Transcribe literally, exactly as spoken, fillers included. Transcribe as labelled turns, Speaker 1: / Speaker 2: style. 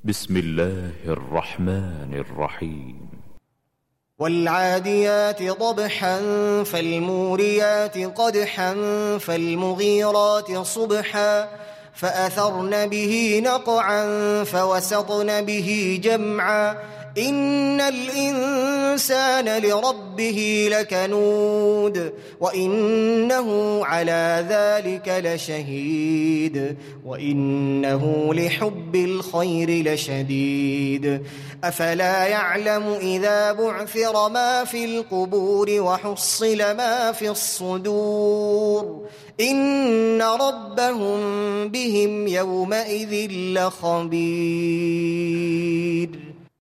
Speaker 1: بسم الله الرحمن الرحيم
Speaker 2: والعاديات ضبحا فالموريات قدحا فالمغيرات صبحا فأثرن به نقعا فوسطن به جمعا إن الإنسان لربه لكنود وإنه على ذلك لشهيد وإنه لحب الخير لشديد أفلا يعلم إذا بعثر ما في القبور وحصل ما في الصدور إن ربهم بهم يومئذ لخبير.